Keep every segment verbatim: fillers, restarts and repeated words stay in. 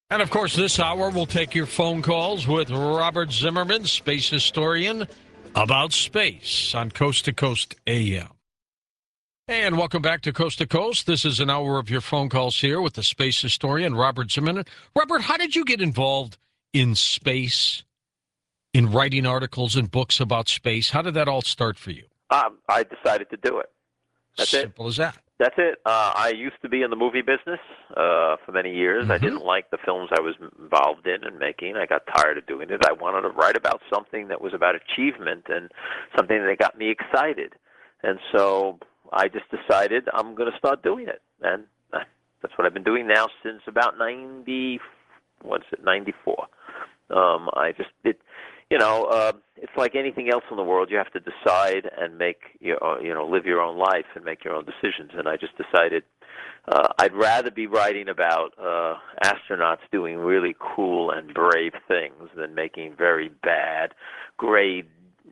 And, of course, this hour we'll take your phone calls with Robert Zimmerman, space historian, about space on Coast to Coast A M. And welcome back to Coast to Coast. This is an hour of your phone calls here with the space historian, Robert Zimmerman. Robert, how did you get involved in space, in writing articles and books about space? How did that all start for you? Um, I decided to do it. That's Simple it. Simple as that. That's it. Uh, I used to be in the movie business uh, for many years. Mm-hmm. I didn't like the films I was involved in and making. I got tired of doing it. I wanted to write about something that was about achievement and something that got me excited. And so I just decided I'm going to start doing it. And uh, that's what I've been doing now since about ninety, what's it, ninety-four. Um, I just, it, you know, uh, it's like anything else in the world. You have to decide and make, your, you know, live your own life and make your own decisions. And I just decided uh, I'd rather be writing about uh, astronauts doing really cool and brave things than making very bad, grade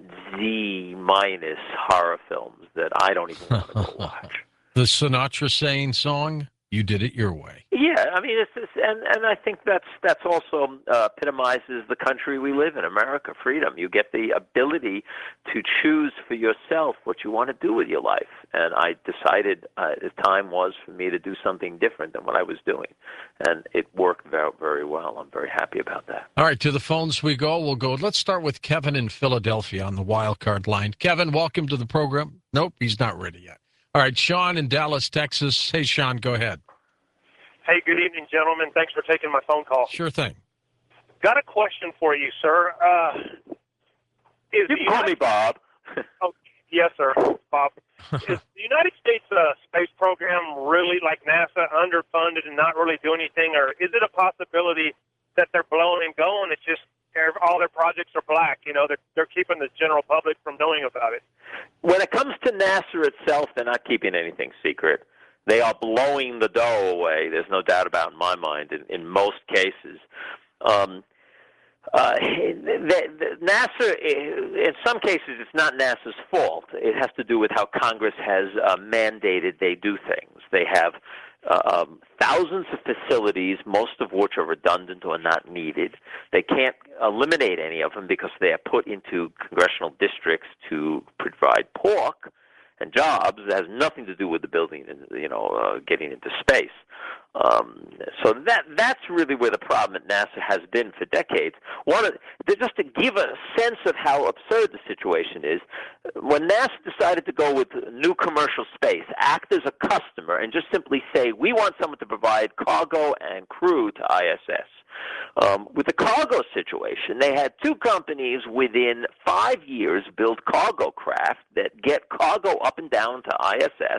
Z minus horror films that I don't even want to go watch. The Sinatra saying song, you did it your way. Yeah, I mean, it's, it's and and I think that's that's also uh, epitomizes the country we live in, America, freedom. You get the ability to choose for yourself what you want to do with your life. And I decided uh, the time was for me to do something different than what I was doing, and it worked very very well. I'm very happy about that. All right, to the phones we go. We'll go. Let's start with Kevin in Philadelphia on the wild card line. Kevin, welcome to the program. Nope, he's not ready yet. All right, Sean in Dallas, Texas. Hey, Sean, go ahead. Hey, good evening, gentlemen. Thanks for taking my phone call. Sure thing. Got a question for you, sir. Uh, is you can call me Bob. Oh, yes, sir, Bob. Is the United States uh, space program really, like NASA, underfunded and not really doing anything, or is it a possibility that they're blowing and going? It's just all their projects are black. You know, they're they're keeping the general public from knowing about it. When it comes to NASA itself, they're not keeping anything secret. They are blowing the dough away. There's no doubt about it in my mind in, in most cases. Um, uh, the, the NASA, in some cases, it's not NASA's fault. It has to do with how Congress has uh, mandated they do things. They have uh, um, thousands of facilities, most of which are redundant or not needed. They can't eliminate any of them because they are put into congressional districts to provide pork and jobs. That has nothing to do with the building and, you know, uh, getting into space. Um, so that that's really where the problem at NASA has been for decades. One, of, just to give a sense of how absurd the situation is, when NASA decided to go with new commercial space, act as a customer and just simply say, we want someone to provide cargo and crew to I S S. Um, with the cargo situation, they had two companies within five years build cargo craft that get cargo up and down to I S S,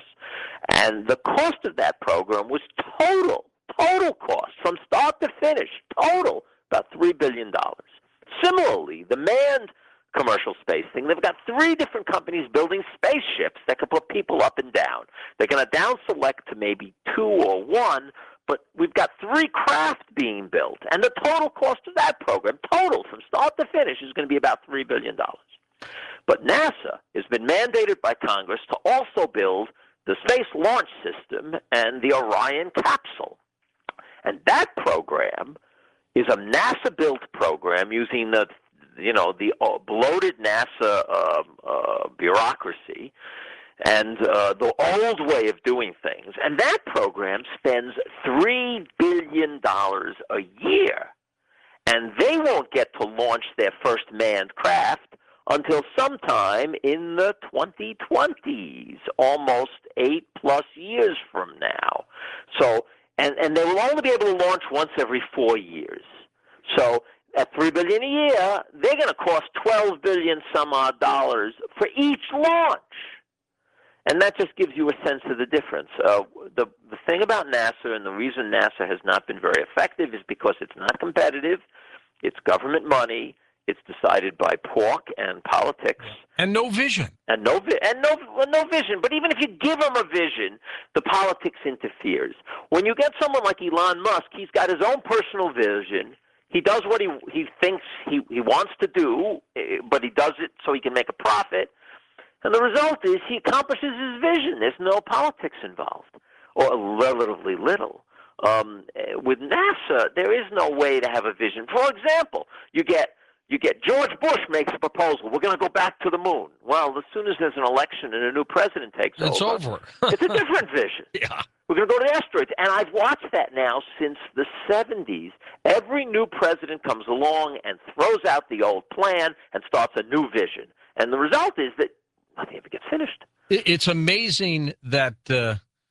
and the cost of that program was total, total cost, from start to finish, total, about three billion dollars. Similarly, the manned commercial space thing, they've got three different companies building spaceships that can put people up and down. They're going to down select to maybe two or one, but we've got three craft being built, and the total cost of that program, total from start to finish, is going to be about three billion dollars. But NASA has been mandated by Congress to also build the Space Launch System and the Orion capsule. And that program is a NASA-built program using the, you know, the bloated NASA uh, uh, bureaucracy and uh, the old way of doing things. And that program spends three billion dollars a year. And they won't get to launch their first manned craft until sometime in the twenty twenties, almost eight plus years from now. So, and, and they will only be able to launch once every four years. So at three billion dollars a year, they're going to cost twelve billion dollars some odd dollars for each launch. And that just gives you a sense of the difference. Uh, the, the thing about NASA, and the reason NASA has not been very effective, is because it's not competitive, it's government money, it's decided by pork and politics. And no vision. And no vi- and no well, no vision. But even if you give them a vision, the politics interferes. When you get someone like Elon Musk, he's got his own personal vision. He does what he he thinks he, he wants to do, but he does it so he can make a profit. And the result is he accomplishes his vision. There's no politics involved, or relatively little. Um, with NASA, there is no way to have a vision. For example, you get you get George Bush makes a proposal. We're going to go back to the moon. Well, as soon as there's an election and a new president takes It's over, over. it's a different vision. Yeah. We're going to go to the asteroids. And I've watched that now since the seventies. Every new president comes along and throws out the old plan and starts a new vision. And the result is that nothing ever gets finished. It's amazing that uh,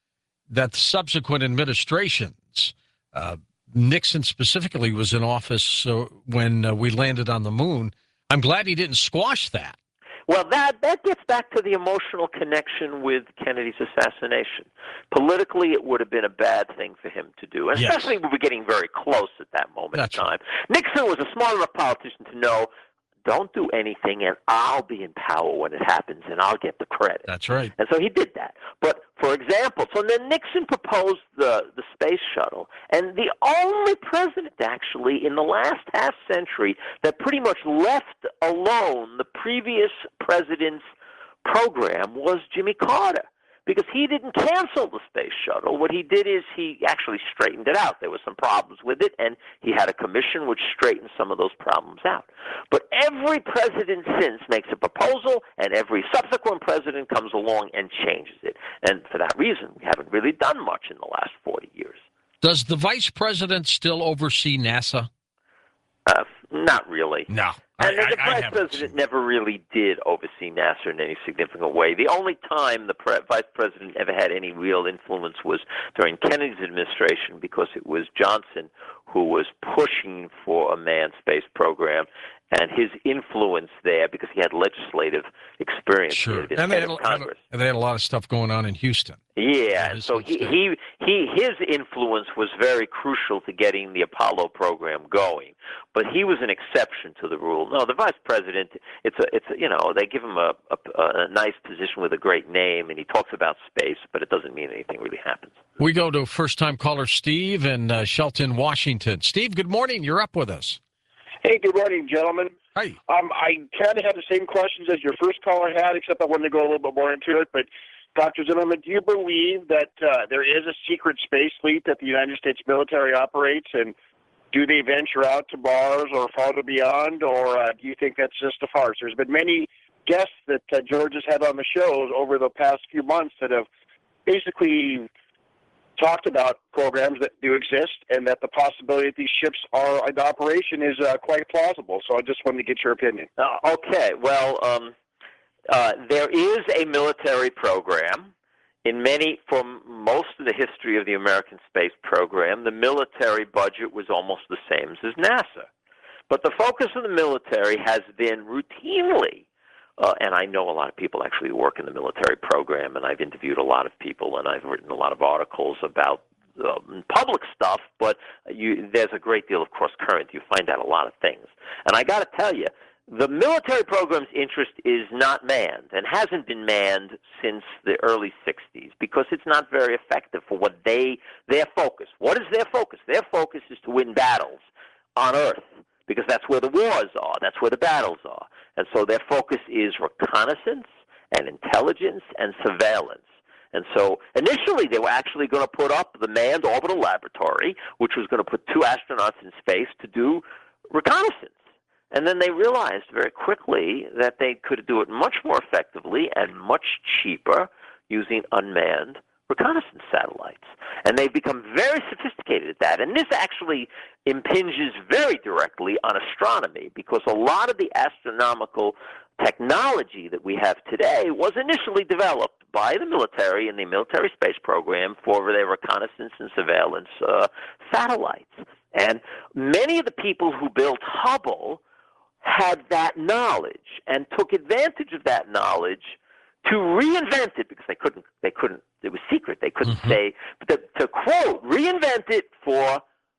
that subsequent administrations, uh, Nixon specifically was in office uh, when uh, we landed on the moon. I'm glad he didn't squash that. Well, that, that gets back to the emotional connection with Kennedy's assassination. Politically, it would have been a bad thing for him to do, especially Yes. when we were getting very close at that moment That's in time. Nixon was a smart enough politician to know, don't do anything, and I'll be in power when it happens, and I'll get the credit. That's right. And so he did that. But, for example, so then Nixon proposed the, the space shuttle, and the only president, actually, in the last half century that pretty much left alone the previous president's program was Jimmy Carter, because he didn't cancel the space shuttle. What he did is he actually straightened it out. There were some problems with it, and he had a commission which straightened some of those problems out. But every president since makes a proposal, and every subsequent president comes along and changes it. And for that reason, we haven't really done much in the last forty years. Does the vice president still oversee NASA? Uh, not really. No. And I, I, the I vice haven't president seen- never really did oversee NASA in any significant way. The only time the pre- vice president ever had any real influence was during Kennedy's administration, because it was Johnson who was pushing for a manned space program, and his influence there, because he had legislative experience Sure. with it, And they, head had, of a- Congress. and they had a lot of stuff going on in Houston. Yeah, and his so home he, state. he he his influence was very crucial to getting the Apollo program going. But he was an exception to the rule. No, the vice president, it's a it's a, you know, they give him a, a a nice position with a great name, and he talks about space, but it doesn't mean anything really happens. We go to first-time caller Steve in uh, Shelton, Washington. Steve, good morning. You're up with us. Hey, good morning, gentlemen. Hi. Um, I kind of had the same questions as your first caller had, except I wanted to go a little bit more into it. But, Doctor Zimmerman, do you believe that uh, there is a secret space fleet that the United States military operates, and do they venture out to Mars or farther beyond, or uh, do you think that's just a farce? There's been many guests that uh, George has had on the shows over the past few months that have basically talked about programs that do exist, and that the possibility that these ships are in operation is uh, quite plausible. So I just wanted to get your opinion. Uh, okay, well, um, uh, there is a military program. In many, for most of the history of the American space program, the military budget was almost the same as NASA. But the focus of the military has been routinely, uh, and I know a lot of people actually who work in the military program, and I've interviewed a lot of people, and I've written a lot of articles about um, public stuff, but you, there's a great deal of cross-current. You find out a lot of things. And I got to tell you, the military program's interest is not manned, and hasn't been manned since the early sixties, because it's not very effective for what they, their focus. What is their focus? Their focus is to win battles on Earth, because that's where the wars are, that's where the battles are. And so their focus is reconnaissance and intelligence and surveillance. And so initially they were actually going to put up the manned orbital laboratory, which was going to put two astronauts in space to do reconnaissance. And then they realized very quickly that they could do it much more effectively and much cheaper using unmanned reconnaissance satellites. And they've become very sophisticated at that. And this actually impinges very directly on astronomy, because a lot of the astronomical technology that we have today was initially developed by the military and the military space program for their reconnaissance and surveillance uh, satellites. And many of the people who built Hubble had that knowledge and took advantage of that knowledge to reinvent it, because they couldn't, they couldn't, it was secret. They couldn't Mm-hmm. say, but to, to quote, reinvent it for,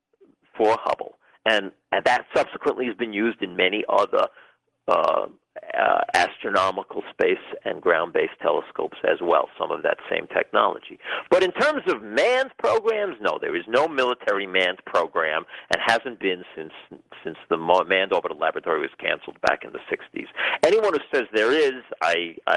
for Hubble. And, and that subsequently has been used in many other uh, uh, astronomical space and ground-based telescopes as well, some of that same technology. But in terms of manned programs, no, there is no military manned program, and hasn't been since since the manned orbital laboratory was canceled back in the sixties. Anyone who says there is, I I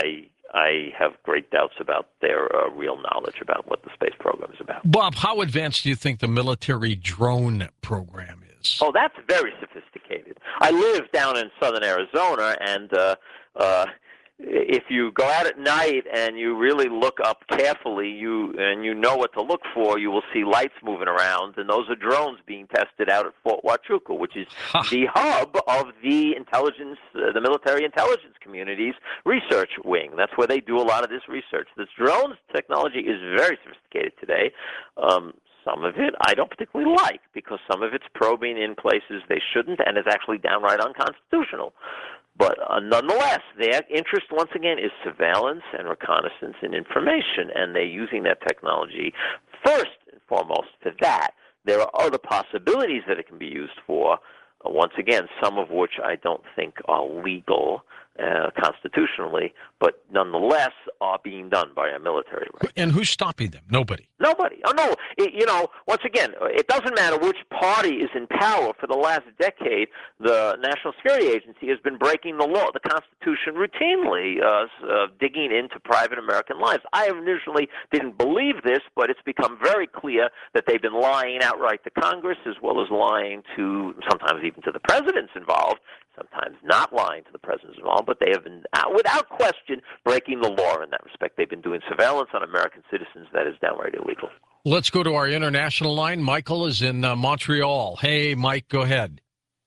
I have great doubts about their uh, real knowledge about what the space program is about. Bob, how advanced do you think the military drone program is? Oh, that's very sophisticated. I live down in southern Arizona, and uh, uh, if you go out at night and you really look up carefully, you and you know what to look for, you will see lights moving around, and those are drones being tested out at Fort Huachuca, which is Huh. the hub of the intelligence, uh, the military intelligence community's research wing. That's where they do a lot of this research. This drones technology is very sophisticated today. Um, Some of it I don't particularly like because some of it's probing in places they shouldn't and is actually downright unconstitutional. But uh, nonetheless, their interest, once again, is surveillance and reconnaissance and information, and they're using that technology first and foremost for that. There are other possibilities that it can be used for, uh, once again, some of which I don't think are legal uh, constitutionally, but nonetheless are being done by our military. Right? And who's stopping them? Nobody. Nobody. Oh, no. It, you know, once again, it doesn't matter which party is in power. For the last decade, the National Security Agency has been breaking the law, the Constitution, routinely, uh, uh, digging into private American lives. I initially didn't believe this, but it's become very clear that they've been lying outright to Congress as well as lying to, sometimes even to the presidents involved, sometimes not lying to the presidents involved, but they have been, uh, without question, breaking the law in that respect. They've been doing surveillance on American citizens that is downright illegal. Let's go to our international line. Michael is in uh, Montreal. Hey, Mike, go ahead.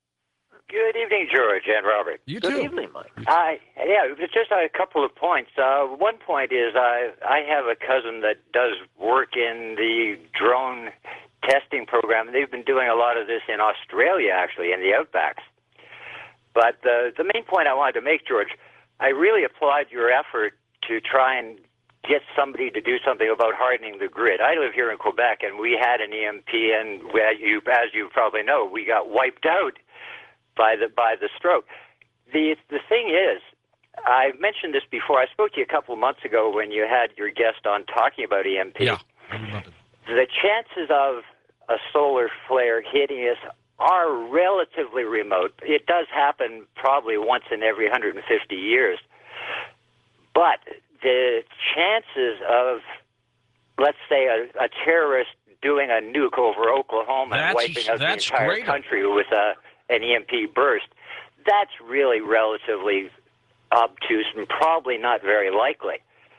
Good evening, George and Robert. You Good too. evening, Mike. I yeah, it was just a couple of points. Uh, one point is I I have a cousin that does work in the drone testing program. They've been doing a lot of this in Australia, actually, in the outbacks. But the the main point I wanted to make, George, I really applaud your effort to try and get somebody to do something about hardening the grid. I live here in Quebec, and we had an E M P, and we, you, as you probably know, we got wiped out by the by the stroke. The the thing is, I've mentioned this before. I spoke to you a couple of months ago when you had your guest on talking about E M P. Yeah. I remember that. The chances of a solar flare hitting us are relatively remote. It does happen probably once in every one hundred fifty years. But the chances of, let's say, a, a terrorist doing a nuke over Oklahoma That's- and wiping out the that's entire greater. country with a, an E M P burst, that's really relatively obtuse and probably not very likely.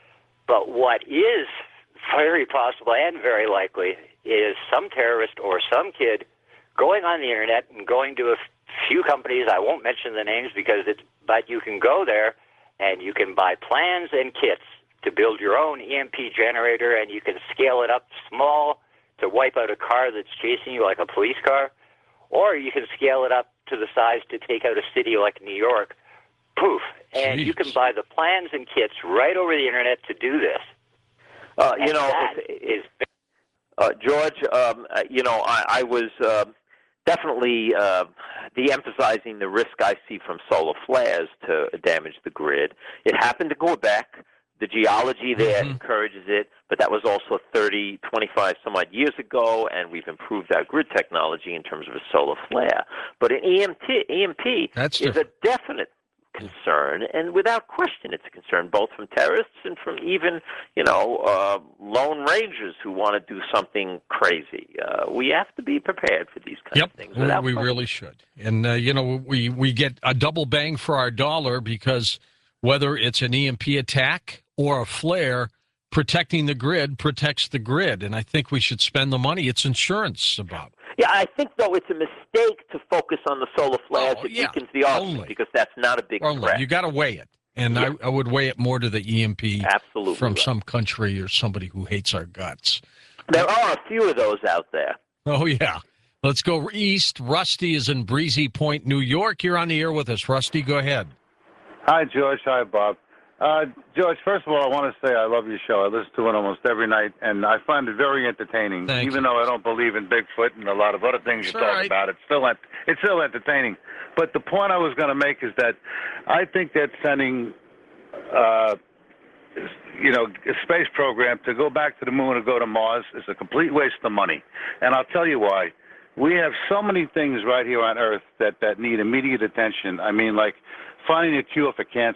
But what is very possible and very likely is some terrorist or some kid going on the internet and going to a few companies. I won't mention the names because it's, but you can go there and you can buy plans and kits to build your own E M P generator, and you can scale it up small to wipe out a car that's chasing you like a police car, or you can scale it up to the size to take out a city like New York. Poof. And Jeez. you can buy the plans and kits right over the internet to do this. Uh, you And know, that if- is Uh, George, um, uh, you know, I, I was uh, definitely uh, de-emphasizing the risk I see from solar flares to damage the grid. It happened to Quebec. The geology there Mhm. encourages it, but that was also thirty, twenty-five some odd years ago, and we've improved our grid technology in terms of a solar flare. But an E M T, E M P That's is different. a definite concern, and without question it's a concern both from terrorists and from even, you know, uh, lone rangers who want to do something crazy. Uh, we have to be prepared for these kinds Yep, of things. we, without we question. really should. And, uh, you know, we, we get a double bang for our dollar because whether it's an E M P attack or a flare, protecting the grid protects the grid. And I think we should spend the money. It's insurance about. Yeah, I think, though, it's a mistake to focus on the solar flares. Oh, it yeah, weakens the argument only. because that's not a big Only. threat. You got to weigh it. And Yeah. I, I would weigh it more to the E M P Absolutely from right. some country or somebody who hates our guts. There are a few of those out there. Oh, yeah. Let's go east. Rusty is in Breezy Point, New York. You're on the air with us. Rusty, go ahead. Hi, George. Hi, Bob. Uh, George, first of all, I want to say I love your show. I listen to it almost every night, and I find it very entertaining. Thank Even you. though I don't believe in Bigfoot and a lot of other things you Sure, talk I- about, it's still ent- it's still entertaining. But the point I was going to make is that I think that sending, uh, you know, a space program to go back to the moon or go to Mars is a complete waste of money. And I'll tell you why. We have so many things right here on Earth that, that need immediate attention. I mean, like finding a cure for cancer.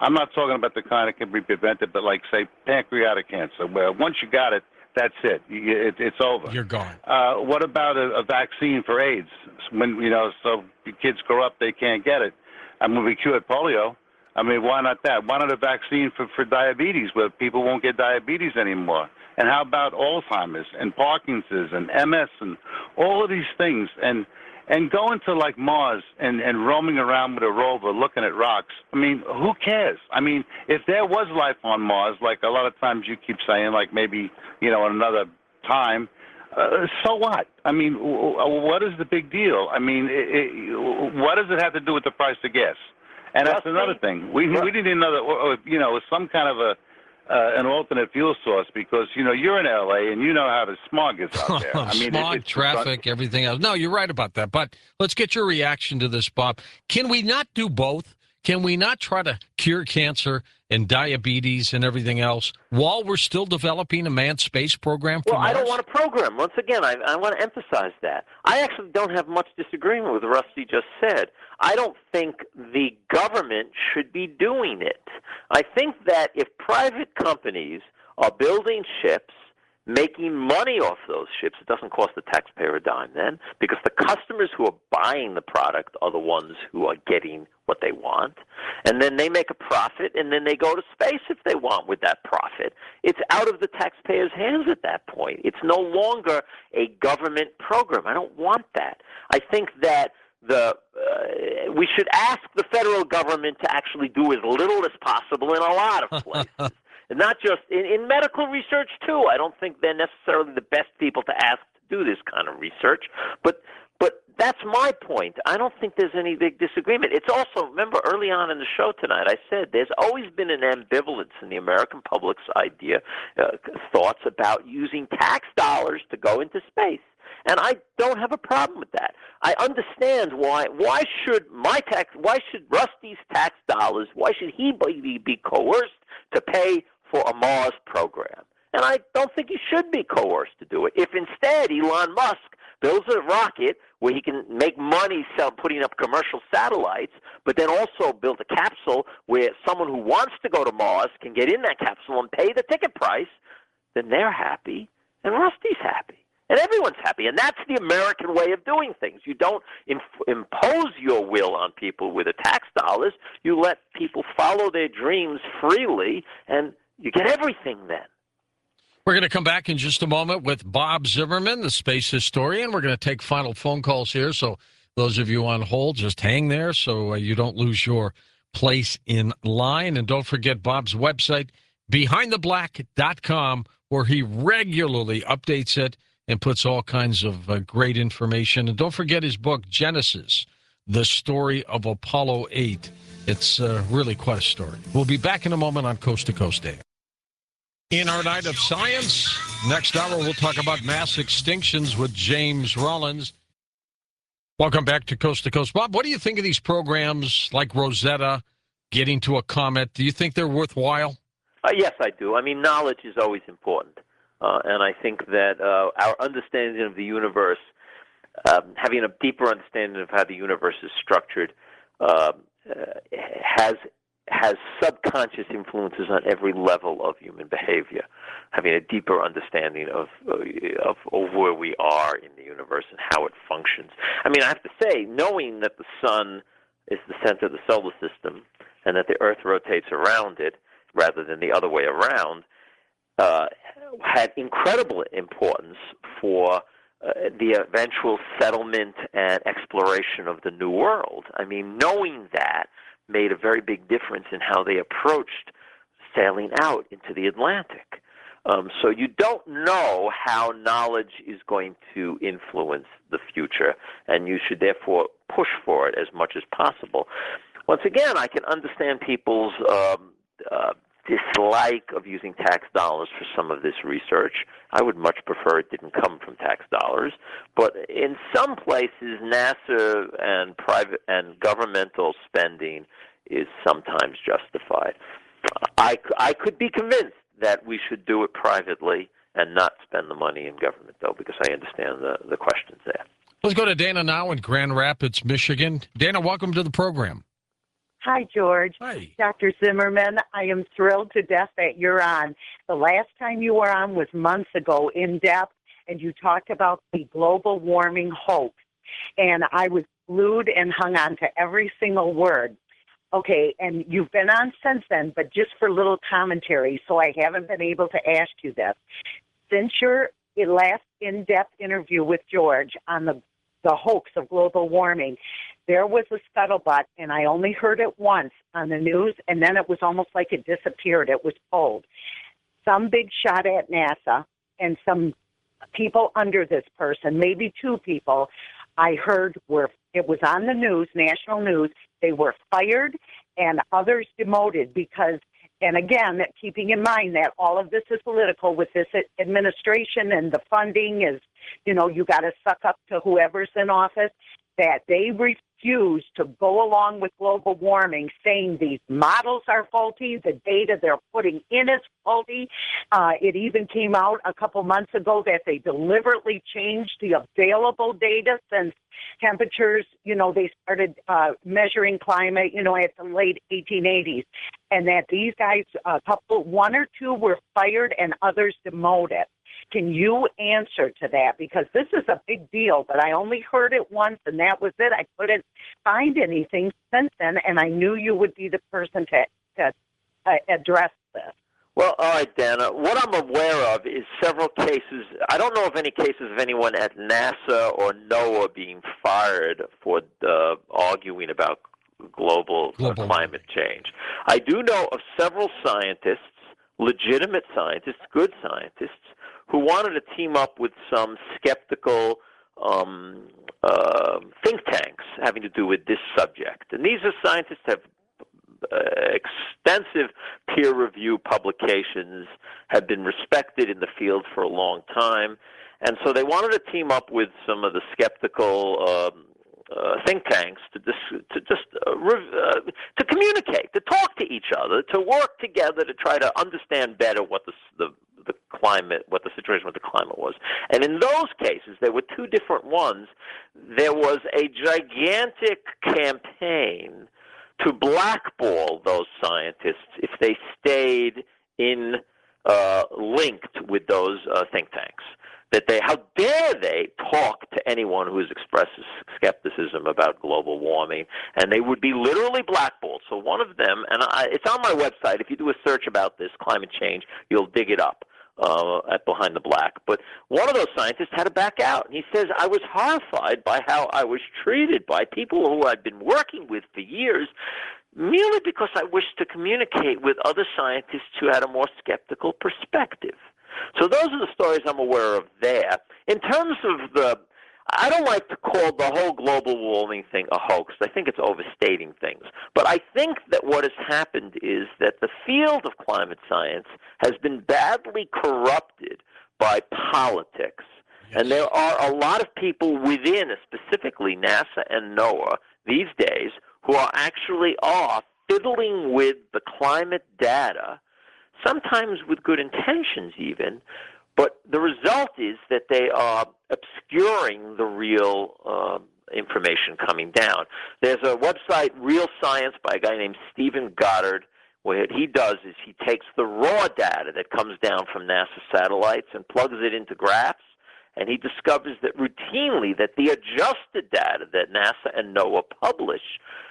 I'm not talking about the kind that can be prevented, but like, say, pancreatic cancer, where once you got it, that's it. You, it it's over. You're gone. Uh, what about a, a vaccine for AIDS? When, you know, so the kids grow up, they can't get it. I mean, we cured polio. I mean, why not that? Why not a vaccine for, for diabetes where people won't get diabetes anymore? And how about Alzheimer's and Parkinson's and M S and all of these things? And and going to like Mars and, and roaming around with a rover looking at rocks, I mean, who cares? I mean, if there was life on Mars, like a lot of times you keep saying, like maybe, you know, another time, uh, so what? I mean, what is the big deal? I mean, it, it, what does it have to do with the price of gas? And that's another thing. We we need another, you know, some kind of a uh, an alternate fuel source because you know you're in L A and you know how the smog is out there. I mean, smog, it, it's traffic, everything else. No, you're right about that. But let's get your reaction to this, Bob. Can we not do both? Can we not try to cure cancer and diabetes and everything else while we're still developing a manned space program for Well, Mars? I don't want a program. Once again, I, I want to emphasize that. I actually don't have much disagreement with what Rusty just said. I don't think the government should be doing it. I think that if private companies are building ships, making money off those ships, it doesn't cost the taxpayer a dime then, because the customers who are buying the product are the ones who are getting what they want, and then they make a profit, and then they go to space if they want with that profit. It's out of the taxpayer's hands at that point. It's no longer a government program. I don't want that. I think that the uh, we should ask the federal government to actually do as little as possible in a lot of places. And not just in, in medical research, too. I don't think they're necessarily the best people to ask to do this kind of research. But but that's my point. I don't think there's any big disagreement. It's also, remember early on in the show tonight, I said there's always been an ambivalence in the American public's idea, uh, thoughts about using tax dollars to go into space. And I don't have a problem with that. I understand why. Why should my tax? Why should Rusty's tax dollars? Why should he be, be coerced to pay for a Mars program? And I don't think he should be coerced to do it. If instead Elon Musk builds a rocket where he can make money sell, putting up commercial satellites, but then also build a capsule where someone who wants to go to Mars can get in that capsule and pay the ticket price, then they're happy and Rusty's happy. And everyone's happy. And that's the American way of doing things. You don't inf- impose your will on people with the tax dollars. You let people follow their dreams freely, and you get everything then. We're going to come back in just a moment with Bob Zimmerman, the space historian. We're going to take final phone calls here. So those of you on hold, just hang there so uh, you don't lose your place in line. And don't forget Bob's website, behind the black dot com, where he regularly updates it and puts all kinds of uh, great information. And don't forget his book, Genesis, the story of Apollo eight. It's uh, really quite a story. We'll be back in a moment on Coast to Coast Day. In our Night of Science, next hour we'll talk about mass extinctions with James Rollins. Welcome back to Coast to Coast. Bob, what do you think of these programs like Rosetta, getting to a comet? Do you think they're worthwhile? Uh, yes, I do. I mean, knowledge is always important. Uh, and I think that uh, our understanding of the universe, um, having a deeper understanding of how the universe is structured, uh, uh, has has subconscious influences on every level of human behavior. Having a deeper understanding of, uh, of of where we are in the universe and how it functions. I mean, I have to say, knowing that the sun is the center of the solar system and that the Earth rotates around it rather than the other way around, uh, had incredible importance for uh, the eventual settlement and exploration of the New World. I mean, knowing that made a very big difference in how they approached sailing out into the Atlantic. Um, so you don't know how knowledge is going to influence the future, and you should therefore push for it as much as possible. Once again, I can understand people's um, uh, dislike of using tax dollars for some of this research. I would much prefer it didn't come from tax dollars. But in some places, NASA and private and governmental spending is sometimes justified. I, I could be convinced that we should do it privately and not spend the money in government, though, because I understand the, the questions there. Let's go to Dana now in Grand Rapids, Michigan. Dana, welcome to the program. Hi, George. Hi. Doctor Zimmerman, I am thrilled to death that you're on. The last time you were on was months ago, in depth, and you talked about the global warming hoax. And I was glued and hung on to every single word. Okay, and you've been on since then, but just for little commentary, so I haven't been able to ask you this. Since your last in-depth interview with George on the, the hoax of global warming, there was a scuttlebutt, and I only heard it once on the news, and then it was almost like it disappeared. It was told. Some big shot at NASA and some people under this person, maybe two people, I heard were, it was on the news, national news, they were fired and others demoted because, and again, keeping in mind that all of this is political with this administration and the funding is, you know, you got to suck up to whoever's in office, that they refuse to go along with global warming, saying these models are faulty, the data they're putting in is faulty. Uh, it even came out a couple months ago that they deliberately changed the available data since temperatures, you know, they started uh, measuring climate, you know, at the late eighteen eighties, and that these guys, a couple, one or two were fired and others demoted. Can you answer to that? Because this is a big deal, but I only heard it once, and that was it. I couldn't find anything since then, and I knew you would be the person to, to uh, address this. Well, all right, Dana. What I'm aware of is several cases. I don't know of any cases of anyone at NASA or NOAA being fired for uh, arguing about global, global. Uh, climate change. I do know of several scientists, legitimate scientists, good scientists, who wanted to team up with some skeptical um, uh, think tanks having to do with this subject. And these are scientists who have uh, extensive peer review publications, have been respected in the field for a long time. And so they wanted to team up with some of the skeptical um, uh, think tanks to, dis- to just uh, re- uh, to communicate, to talk to each other, to work together to try to understand better what the, the the climate, what the situation with the climate was. And in those cases, there were two different ones. There was a gigantic campaign to blackball those scientists if they stayed in uh, linked with those uh, think tanks. That they, how dare they talk to anyone who expresses skepticism about global warming, and they would be literally blackballed. So one of them, and I, it's on my website. If you do a search about this climate change, you'll dig it up uh, at Behind the Black. But one of those scientists had to back out, and he says, I was horrified by how I was treated by people who I'd been working with for years, merely because I wished to communicate with other scientists who had a more skeptical perspective. So those are the stories I'm aware of there. In terms of the, I don't like to call the whole global warming thing a hoax. I think it's overstating things. But I think that what has happened is that the field of climate science has been badly corrupted by politics. Yes. And there are a lot of people within, specifically NASA and NOAA, these days, who are actually are fiddling with the climate data, sometimes with good intentions even, but the result is that they are obscuring the real uh, information coming down. There's a website, Real Science, by a guy named Stephen Goddard. What he does is he takes the raw data that comes down from NASA satellites and plugs it into graphs, and he discovers that routinely that the adjusted data that NASA and NOAA publish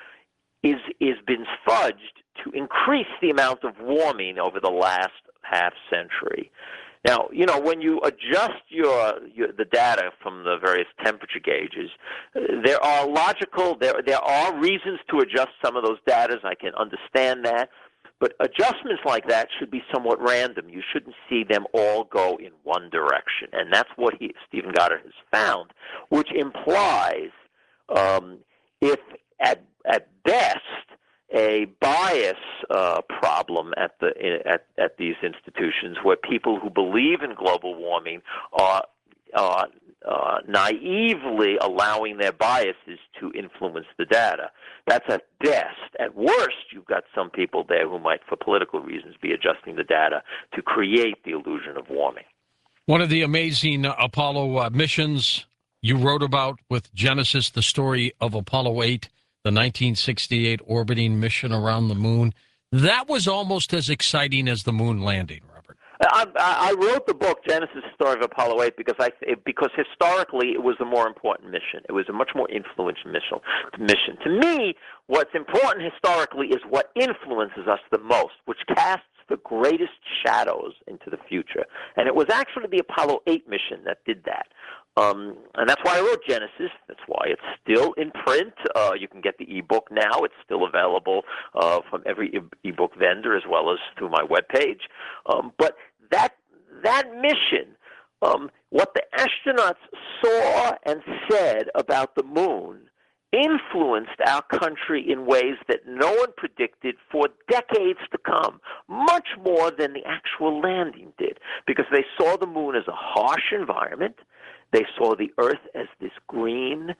is is been fudged to increase the amount of warming over the last half century. Now, you know, when you adjust your, your the data from the various temperature gauges, uh, there are logical, there there are reasons to adjust some of those data. I can understand that. But adjustments like that should be somewhat random. You shouldn't see them all go in one direction. And that's what he, Stephen Goddard has found, which implies um, if at at best a bias uh, problem at the at at these institutions, where people who believe in global warming are uh, uh, naively allowing their biases to influence the data. That's at best. At worst, you've got some people there who might, for political reasons, be adjusting the data to create the illusion of warming. One of the amazing Apollo uh, missions you wrote about with Genesis, the story of Apollo eight, the nineteen sixty-eight orbiting mission around the moon. That was almost as exciting as the moon landing, Robert. I, I wrote the book Genesis: Story of Apollo eight because I because historically it was a more important mission. It was a much more influential mission. Mission to me, what's important historically is what influences us the most, which casts the greatest shadows into the future. And it was actually the Apollo eight mission that did that. Um, and that's why I wrote Genesis. That's why it's still in print. Uh, you can get the ebook now. It's still available uh, from every e- ebook vendor as well as through my webpage. Um, but that that mission, um, what the astronauts saw and said about the moon, influenced our country in ways that no one predicted for decades to come, much more than the actual landing did, because they saw the moon as a harsh environment. They saw the Earth as this green,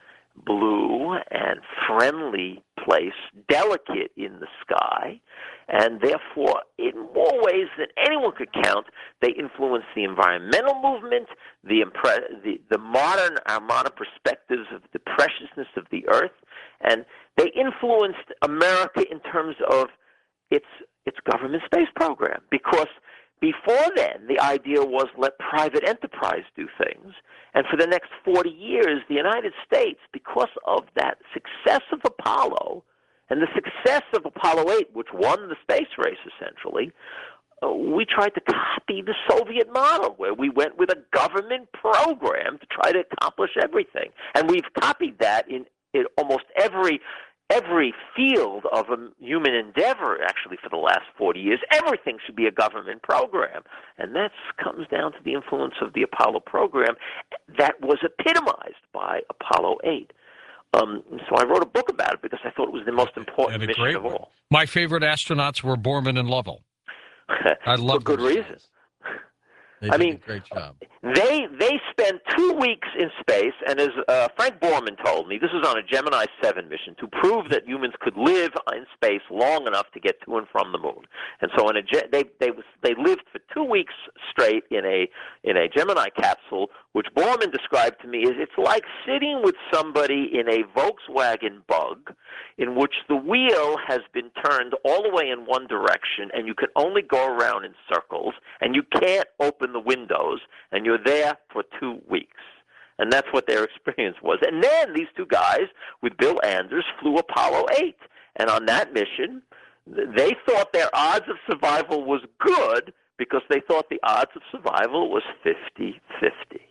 blue, and friendly place, delicate in the sky, and therefore, in more ways than anyone could count, they influenced the environmental movement, the, impre- the, the modern, our modern perspectives of the preciousness of the Earth, and they influenced America in terms of its its government space program, because before then, the idea was let private enterprise do things. And for the next forty years, the United States, because of that success of Apollo and the success of Apollo eight, which won the space race essentially, uh, we tried to copy the Soviet model, where we went with a government program to try to accomplish everything. And we've copied that in, in almost every every field of a human endeavor, actually, for the last forty years. Everything should be a government program. And that comes down to the influence of the Apollo program that was epitomized by Apollo eight. Um, so I wrote a book about it because I thought it was the most important mission of all. My favorite astronauts were Borman and Lovell. I love For good reason. They I did mean, a great job. They they spent two weeks in space, and as uh, Frank Borman told me, this was on a Gemini seven mission to prove that humans could live in space long enough to get to and from the moon. And so, in a they they was, they lived for two weeks straight in a in a Gemini capsule, which Borman described to me as it's like sitting with somebody in a Volkswagen Bug, in which the wheel has been turned all the way in one direction, and you can only go around in circles, and you can't open the windows, and you're there for two weeks. And that's what their experience was. And then these two guys, with Bill Anders, flew Apollo eight. And on that mission, they thought their odds of survival was good because they thought the odds of survival was fifty-fifty.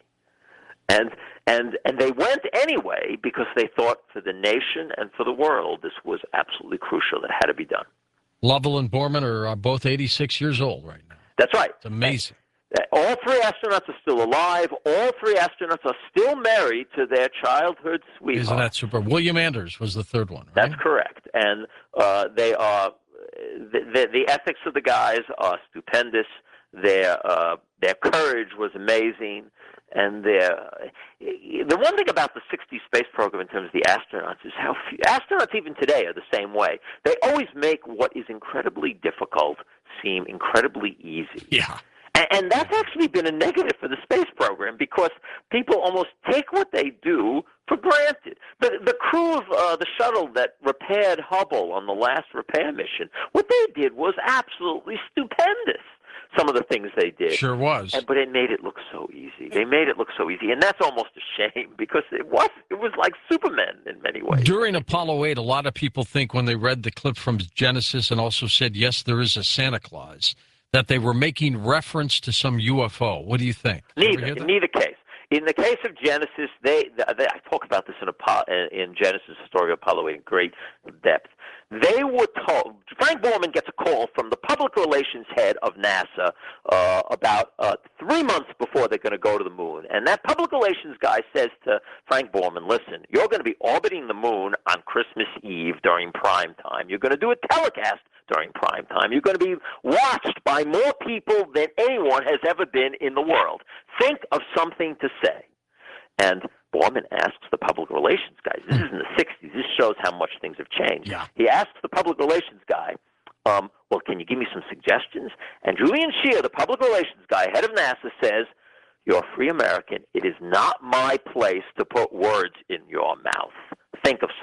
And and and they went anyway because they thought for the nation and for the world this was absolutely crucial. It had to be done. Lovell and Borman are uh, both eighty-six years old right now. That's right. It's amazing. All three astronauts are still alive. All three astronauts are still married to their childhood sweetheart. Isn't that super? William Anders was the third one, right? That's correct. And uh, they are the, the, the ethics of the guys are stupendous. Their uh, their courage was amazing. And their, the one thing about the sixties space program in terms of the astronauts is how few, astronauts even today are the same way. They always make what is incredibly difficult seem incredibly easy. Yeah. And that's actually been a negative for the space program because people almost take what they do for granted. The, the crew of uh, the shuttle that repaired Hubble on the last repair mission, what they did was absolutely stupendous, some of the things they did. Sure was. And, but it made it look so easy. They made it look so easy, and that's almost a shame because it was, it was like Superman in many ways. During Apollo eight, a lot of people think when they read the clip from Genesis and also said, yes, there is a Santa Claus, that they were making reference to some U F O. What do you think? Neither. In neither case. In the case of Genesis, they, they I talk about this in, Apollo, in Genesis, the story of Apollo eight, in great depth. They were told, Frank Borman gets a call from the public relations head of NASA uh, about uh, three months before they're going to go to the moon. And that public relations guy says to Frank Borman, listen, you're going to be orbiting the moon on Christmas Eve during prime time. You're going to do a telecast during prime time. You're going to be watched by more people than anyone has ever been in the world. Think of something to say. And Borman asks the public relations guy, this is in the sixties, this shows how much things have changed. Yeah. He asks the public relations guy, um, well, can you give me some suggestions? And Julian Scheer, the public relations guy, head of NASA, says, you're a free American. It is not my place to put words in your mouth. Think of something.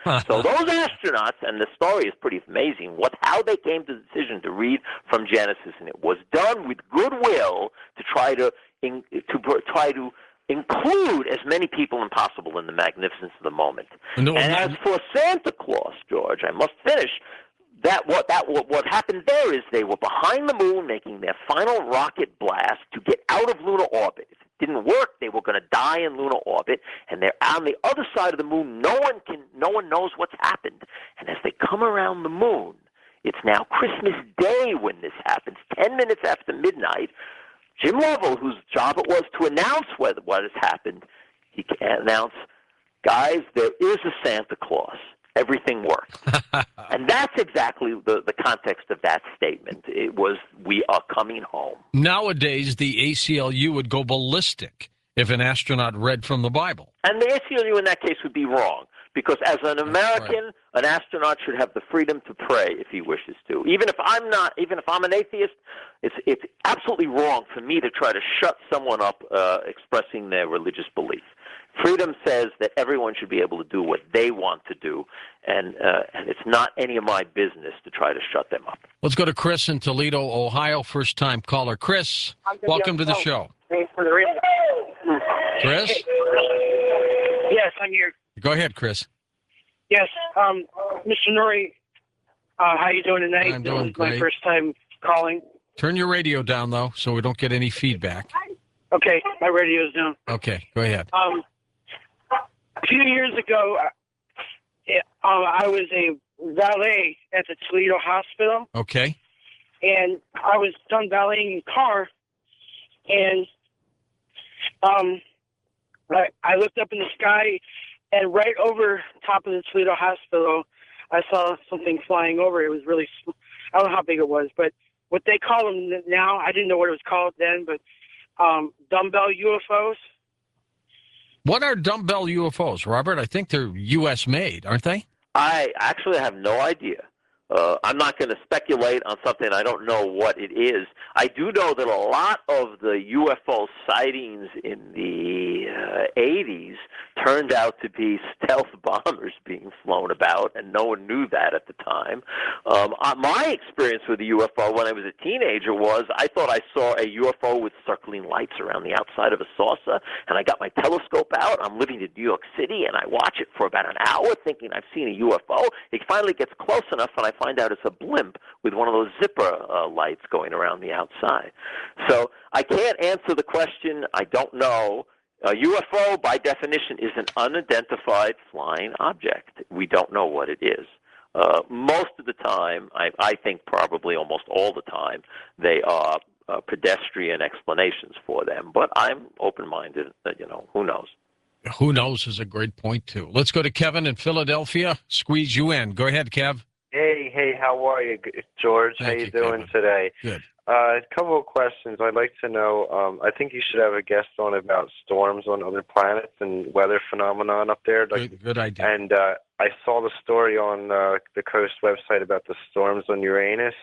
So those astronauts, and the story is pretty amazing, what how they came to the decision to read from Genesis, and it was done with goodwill to try to in, to try to include as many people as possible in the magnificence of the moment. No, and no, as for Santa Claus, George, I must finish. That what that what, what happened there is they were behind the moon making their final rocket blast to get out of lunar orbit. If it didn't work, they were going to die in lunar orbit, and they're on the other side of the moon. No one can, no one knows what's happened. And as they come around the moon, it's now Christmas Day when this happens. Ten minutes after midnight, Jim Lovell, whose job it was to announce what what has happened, he can announce, guys, there is a Santa Claus. Everything worked. And that's exactly the, the context of that statement. It was, we are coming home. Nowadays, the A C L U would go ballistic if an astronaut read from the Bible. And the A C L U in that case would be wrong, because as an American, right, an astronaut should have the freedom to pray if he wishes to. Even if I'm not, even if I'm an atheist, it's, it's absolutely wrong for me to try to shut someone up uh, expressing their religious belief. Freedom says that everyone should be able to do what they want to do, and uh, and it's not any of my business to try to shut them up. Let's go to Chris in Toledo, Ohio, first-time caller. Chris, welcome to the show. Thanks for the radio. Chris? Yes, I'm here. Go ahead, Chris. Yes, um, Mister Nuri, uh, how you doing tonight? I'm this doing is great. my first time calling. Turn your radio down, though, so we don't get any feedback. Okay, my radio's down. Okay, go ahead. Um, a few years ago, uh, I was a valet at the Toledo Hospital. Okay. And I was done valeting in car, and um, I, I looked up in the sky, and right over top of the Toledo Hospital, I saw something flying over. It was really, I don't know how big it was, but what they call them now, I didn't know what it was called then, but um, dumbbell U F Os. What are dumbbell U F Os, Robert? I think they're U S made, aren't they? I actually have no idea. Uh, I'm not going to speculate on something I don't know what it is. I do know that a lot of the U F O sightings in the uh, eighties turned out to be stealth bombers being flown about, and no one knew that at the time. Um, uh, my experience with the U F O when I was a teenager was I thought I saw a U F O with circling lights around the outside of a saucer, and I got my telescope out. I'm living in New York City, and I watch it for about an hour thinking I've seen a U F O. It finally gets close enough, and I find out it's a blimp with one of those zipper uh, lights going around the outside. So I can't answer the question. I don't know. A U F O, by definition, is an unidentified flying object. We don't know what it is. Uh, most of the time, I, I think probably almost all the time, they are uh, pedestrian explanations for them. But I'm open-minded. Uh, you know, who knows? Who knows is a great point, too. Let's go to Kevin in Philadelphia. Squeeze you in. Go ahead, Kev. Hey, hey, how are you, George? Thank how you, you, doing Kevin. today? Good. Uh, a couple of questions. I'd like to know, um, I think you should have a guest on about storms on other planets and weather phenomenon up there. Like, Good, good idea. and uh, I saw the story on uh, the Coast website about the storms on Uranus,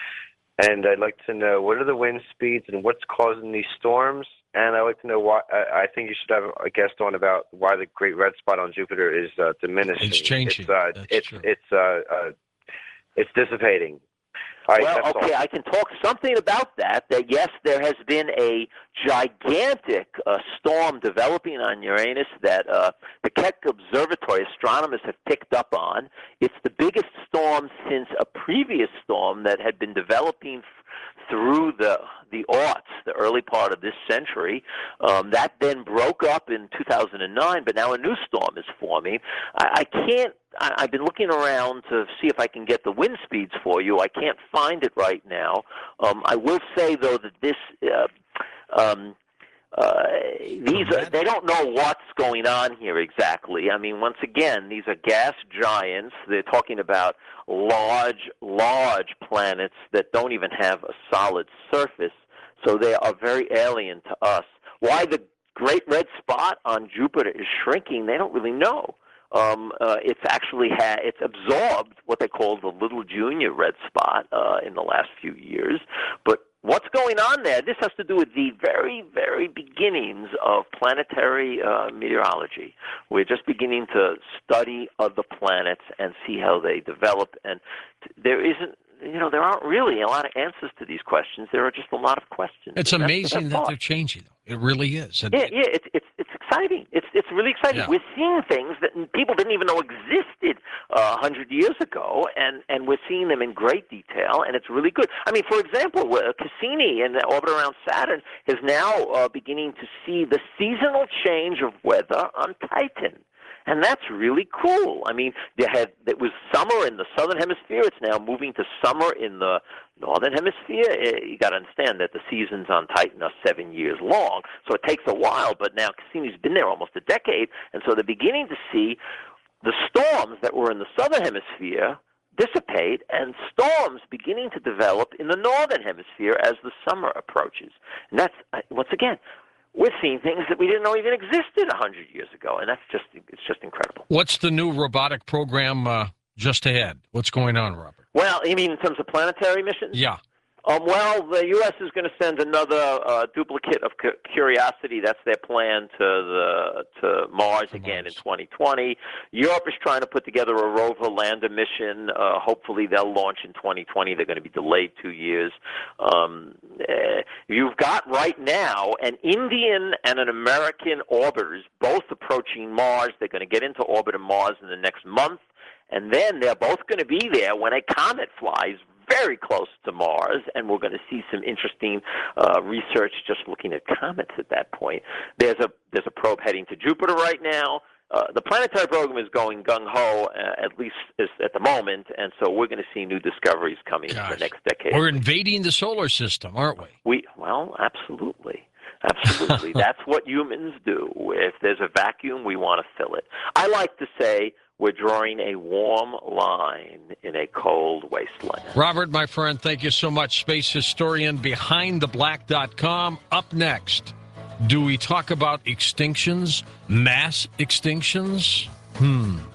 and I'd like to know what are the wind speeds and what's causing these storms, and I'd like to know why, I, I think you should have a guest on about why the Great Red Spot on Jupiter is uh, diminishing. It's changing. It's, uh, That's it's, true. it's, uh, uh, it's dissipating. All right, Well, that's okay, all. I can talk something about that, that yes, there has been a gigantic uh, storm developing on Uranus that uh, the Keck Observatory astronomers have picked up on. It's the biggest storm since a previous storm that had been developing f- through the the aughts, the early part of this century. Um, that then broke up in two thousand nine, but now a new storm is forming. I, I can't I, I've been looking around to see if I can get the wind speeds for you. I can't find it right now. Um, I will say, though, that this uh, um, uh, these are, they don't know what's going on here exactly. I mean, once again, these are gas giants. They're talking about large, large planets that don't even have a solid surface, so they are very alien to us. Why the Great Red Spot on Jupiter is shrinking, they don't really know. Um, uh, it's actually ha- it's absorbed what they call the Little Junior Red Spot uh, in the last few years, but what's going on there? This has to do with the very, very beginnings of planetary uh, meteorology. We're just beginning to study other planets and see how they develop. And there isn't, you know, there aren't really a lot of answers to these questions. There are just a lot of questions. It's amazing that they're changing. It really is. Yeah, yeah, it's it's it's exciting. It's it's really exciting. Yeah. We're seeing things that people didn't even know existed uh, a hundred years ago, and and we're seeing them in great detail, and it's really good. I mean, for example, uh, Cassini in the orbit around Saturn is now uh, beginning to see the seasonal change of weather on Titan. And that's really cool. I mean, they had it was summer in the southern hemisphere. It's now moving to summer in the northern hemisphere. It, you got to understand that the seasons on Titan are seven years long, so it takes a while. But now Cassini's been there almost a decade, and so they're beginning to see the storms that were in the southern hemisphere dissipate and storms beginning to develop in the northern hemisphere as the summer approaches. And that's, once again, we're seeing things that we didn't know even existed a hundred years ago, and that's just it's just incredible. What's the new robotic program uh, just ahead? What's going on, Robert? Well, you mean in terms of planetary missions? Yeah. Um, well, the U S is going to send another uh, duplicate of Curiosity. That's their plan to the to Mars to again Mars. in twenty twenty. Europe is trying to put together a rover lander mission. Uh, hopefully, they'll launch in twenty twenty. They're going to be delayed two years. Um, uh, you've got right now an Indian and an American orbiters both approaching Mars. They're going to get into orbit of Mars in the next month, and then they're both going to be there when a comet flies very close to Mars, and we're going to see some interesting uh, research just looking at comets at that point. There's a there's a probe heading to Jupiter right now. Uh, the planetary program is going gung-ho, uh, at least is, at the moment, and so we're going to see new discoveries coming Gosh. in the next decade. We're invading the solar system, aren't we? We Well, absolutely. Absolutely. That's what humans do. If there's a vacuum, we want to fill it. I like to say we're drawing a warm line in a cold wasteland. Robert, my friend, thank you so much. Space historian, behind the black dot com. Up next, do we talk about extinctions, mass extinctions? Hmm.